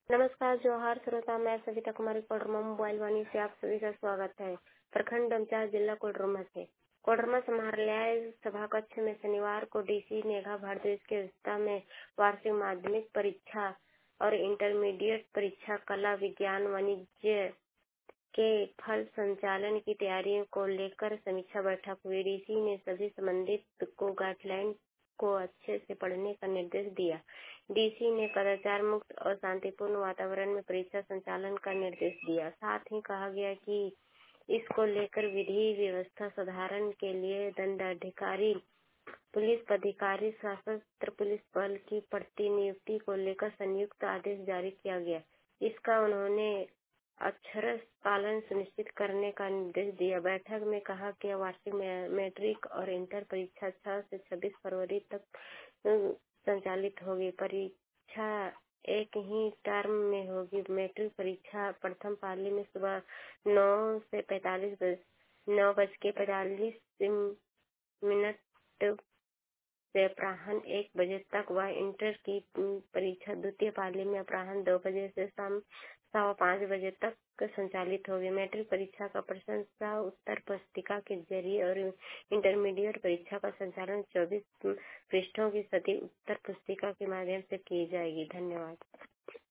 नमस्कार जोहार श्रोता, मैं सविता कुमारी कोडरमा मोबाइल वाणी से आप सभी का स्वागत है। प्रखंड डमचार जिला कोडरमा से कोडरमा समाहरणालय सभा कक्ष में शनिवार को डीसी नेहा भारद्वाज की अध्यक्षता में वार्षिक माध्यमिक परीक्षा और इंटरमीडिएट परीक्षा कला विज्ञान वाणिज्य के फल संचालन की तैयारियों को लेकर समीक्षा बैठक हुई। डीसी ने सभी संबंधित को गाइडलाइन को अच्छे से पढ़ने का निर्देश दिया। डीसी ने कदाचार मुक्त और शांतिपूर्ण वातावरण में परीक्षा संचालन का निर्देश दिया। साथ ही कहा गया कि इसको लेकर विधि व्यवस्था सुधारने के लिए दंडाधिकारी, पुलिस अधिकारी, सशस्त्र पुलिस बल की प्रतिनियुक्ति को लेकर संयुक्त आदेश जारी किया गया। इसका उन्होंने अक्षरशः पालन सुनिश्चित करने का निर्देश दिया। बैठक में कहा कि वार्षिक मैट्रिक और इंटर परीक्षा 6 से 26 फरवरी तक संचालित होगी। परीक्षा एक ही टर्म में होगी। मैट्रिक परीक्षा प्रथम पाली में सुबह 9:45 से अपराह्न 1 बजे तक व इंटर की परीक्षा द्वितीय पाली में अपराह्न 2 बजे से शाम 5:15 बजे तक संचालित होगी। मैट्रिक परीक्षा का प्रश्न उत्तर पुस्तिका के जरिए और इंटरमीडिएट परीक्षा का संचालन 24 पृष्ठों की सदी उत्तर पुस्तिका के माध्यम से की जाएगी। धन्यवाद।